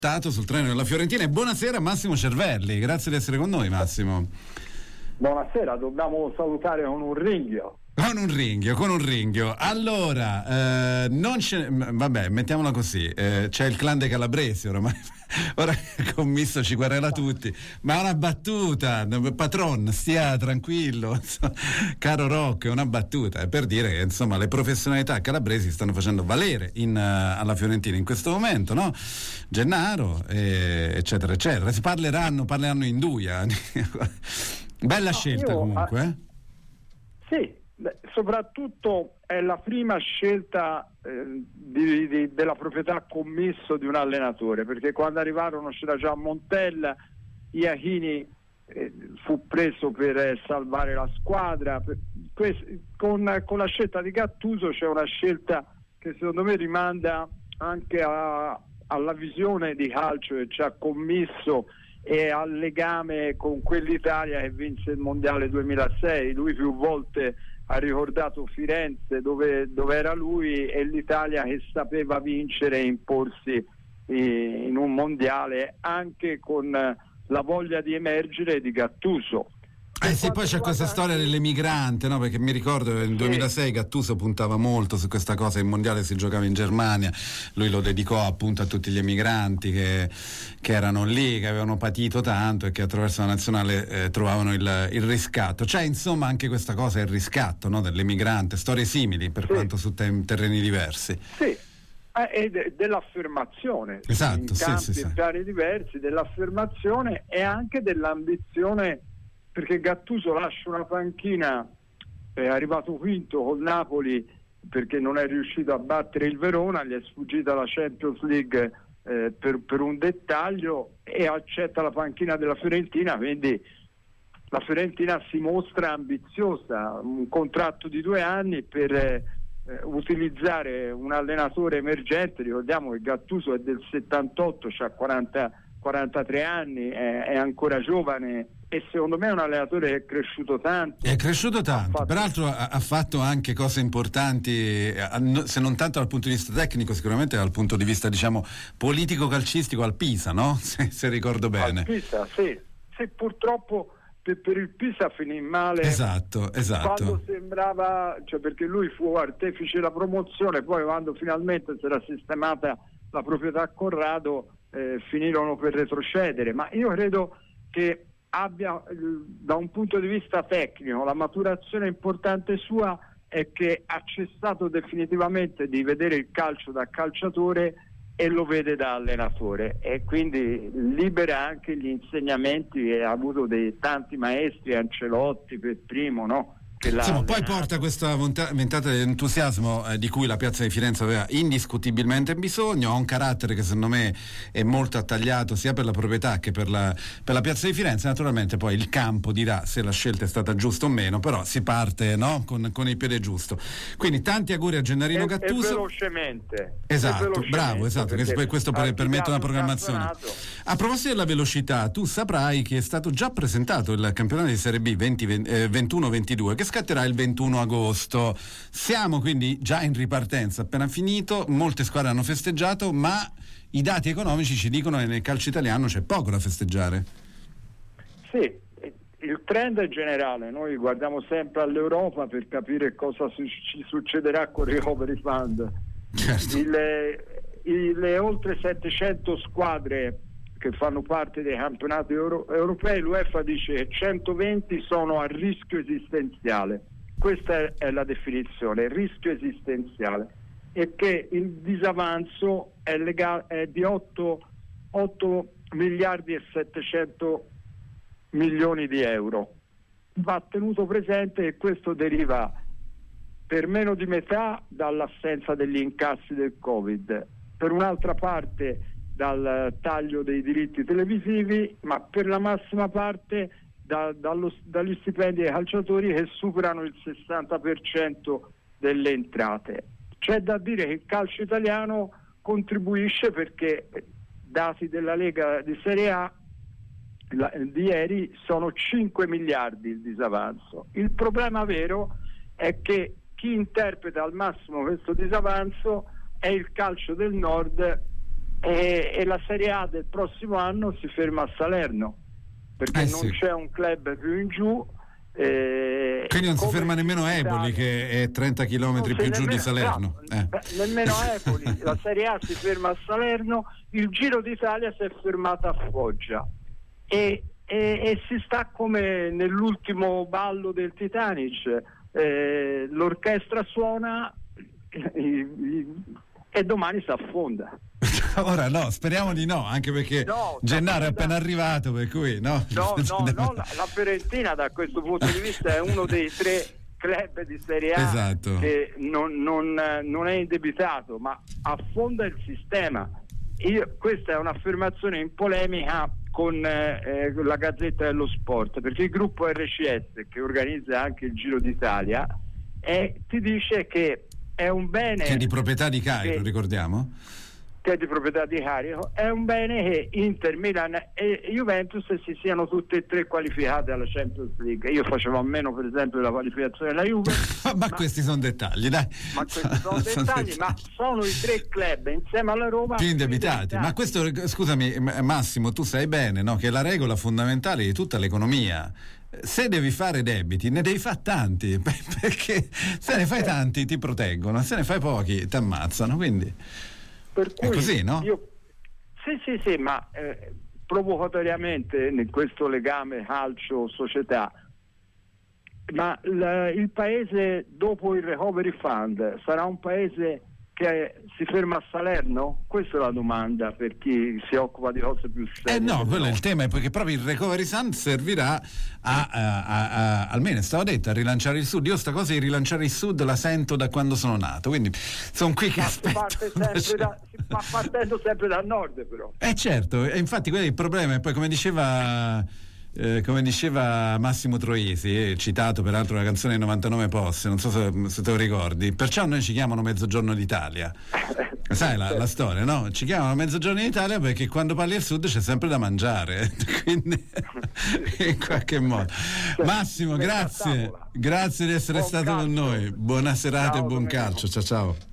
sul treno della Fiorentina. E buonasera Massimo Cervelli, grazie di essere con noi Massimo. Buonasera, dobbiamo salutare con un ringhio. Con un ringhio. Allora, vabbè, mettiamola così, c'è il clan dei calabresi oramai, ora il commisso ci querela tutti, ma è una battuta, patron, stia tranquillo, caro Rocco, è una battuta, è per dire che insomma le professionalità calabresi stanno facendo valere alla Fiorentina in questo momento, no? Gennaro, eccetera, eccetera, si parleranno in duia. Bella scelta comunque. Sì. Soprattutto è la prima scelta della proprietà commesso di un allenatore, perché quando arrivarono c'era già Montella, Iachini fu preso per salvare la squadra. Con la scelta di Gattuso c'è una scelta che secondo me rimanda anche alla visione di calcio che ci ha commesso e al legame con quell'Italia che vinse il Mondiale 2006. Lui più volte ha ricordato Firenze dove era lui e l'Italia che sapeva vincere e imporsi in un mondiale, anche con la voglia di emergere di Gattuso. Sì, poi c'è questa storia dell'emigrante, no? Perché mi ricordo che nel 2006 Gattuso puntava molto su questa cosa, il mondiale si giocava in Germania, lui lo dedicò appunto a tutti gli emigranti che erano lì, che avevano patito tanto e che attraverso la nazionale trovavano il riscatto. C'è insomma anche questa cosa, il riscatto, no? Dell'emigrante, storie simili per quanto su terreni diversi. Sì. E dell'affermazione, esatto, in campi piani diversi, dell'affermazione e anche dell'ambizione, perché Gattuso lascia una panchina, è arrivato quinto col Napoli perché non è riuscito a battere il Verona, gli è sfuggita la Champions League per un dettaglio, e accetta la panchina della Fiorentina, quindi la Fiorentina si mostra ambiziosa, un contratto di 2 anni per utilizzare un allenatore emergente. Ricordiamo che Gattuso è del 78, ha 43 anni, è ancora giovane e secondo me è un allenatore che è cresciuto tanto. Peraltro ha fatto anche cose importanti, se non tanto dal punto di vista tecnico, sicuramente dal punto di vista diciamo politico-calcistico al Pisa, no? Se ricordo bene. Al Pisa, sì, purtroppo per il Pisa finì male. Esatto. Quando sembrava, perché lui fu artefice della promozione, poi quando finalmente si era sistemata la proprietà Corrado finirono per retrocedere, ma io credo che abbia, da un punto di vista tecnico, la maturazione importante sua è che ha cessato definitivamente di vedere il calcio da calciatore e lo vede da allenatore, e quindi libera anche gli insegnamenti che ha avuto dei tanti maestri, Ancelotti per primo, no? Insomma, poi porta questa ventata di entusiasmo di cui la piazza di Firenze aveva indiscutibilmente bisogno. Ha un carattere che secondo me è molto attagliato sia per la proprietà che per la piazza di Firenze. Naturalmente poi il campo dirà se la scelta è stata giusta o meno, però si parte, no? con il piede giusto. Quindi tanti auguri a Gennarino Gattuso. Velocemente. Bravo, che questo permette una programmazione. A proposito della velocità, tu saprai che è stato già presentato il campionato di Serie B 21-22 che scatterà il 21 agosto. Siamo quindi già in ripartenza, appena finito, molte squadre hanno festeggiato, ma i dati economici ci dicono che nel calcio italiano c'è poco da festeggiare. Sì, il trend è generale, noi guardiamo sempre all'Europa per capire cosa ci succederà con il Recovery Fund. Certo. Le oltre 700 squadre che fanno parte dei campionati europei, l'UEFA dice che 120 sono a rischio esistenziale. Questa è la definizione, rischio esistenziale, e che il disavanzo è di 8 miliardi e 700 milioni di euro. Va tenuto presente che questo deriva per meno di metà dall'assenza degli incassi del Covid, per un'altra parte dal taglio dei diritti televisivi, ma per la massima parte dagli stipendi dei calciatori che superano il 60% delle entrate. C'è da dire che il calcio italiano contribuisce, perché dati della Lega di Serie A di ieri sono 5 miliardi il disavanzo. Il problema vero è che chi interpreta al massimo questo disavanzo è il calcio del nord, e la Serie A del prossimo anno si ferma a Salerno, perché non c'è un club più in giù. Quindi non si ferma nemmeno Eboli, che è 30 km più giù di Salerno. Nemmeno Eboli. La Serie A si ferma a Salerno, il Giro d'Italia si è fermato a Foggia e si sta come nell'ultimo ballo del Titanic, l'orchestra suona e domani si affonda. Ora no, speriamo di no, anche perché Gennaro è appena arrivato, per cui no. La Fiorentina da questo punto di vista è uno dei 3 club di Serie A, esatto, che non è indebitato, ma affonda il sistema. Questa è un'affermazione in polemica con la Gazzetta dello Sport, perché il gruppo RCS, che organizza anche il Giro d'Italia, ti dice che è un bene, che è di proprietà di Cairo, ricordiamo, che è di proprietà di Carico, è un bene che Inter, Milan e Juventus si siano tutte e 3 qualificate alla Champions League. Io facevo a meno, per esempio, della qualificazione della Juve. ma questi sono dettagli, dai. Ma questi sono dettagli, ma sono i 3 club insieme alla Roma più indebitati. Ma questo, scusami Massimo, tu sai bene, no, che è la regola fondamentale di tutta l'economia. Se devi fare debiti, ne devi fare tanti, perché se ne fai tanti ti proteggono, se ne fai pochi ti ammazzano, quindi per cui è così, no? Sì, ma provocatoriamente in questo legame calcio-società, ma il paese dopo il Recovery Fund sarà un paese che si ferma a Salerno? Questa è la domanda per chi si occupa di cose più serie. No, quello è il tema, perché proprio il Recovery Fund servirà almeno stavo detto, a rilanciare il Sud. Io sta cosa di rilanciare il Sud la sento da quando sono nato, quindi sono qui che aspetto. Si va partendo sempre dal nord, però. Certo, e infatti quello è il problema. E poi come diceva Massimo Troisi, citato peraltro una canzone di 99 Posse, non so se te lo ricordi, perciò noi ci chiamano Mezzogiorno d'Italia. Sai la storia, no? Ci chiamano Mezzogiorno d'Italia perché quando parli al Sud c'è sempre da mangiare, quindi in qualche modo. Massimo, grazie di essere stato con noi, buona serata e buon calcio, ciao.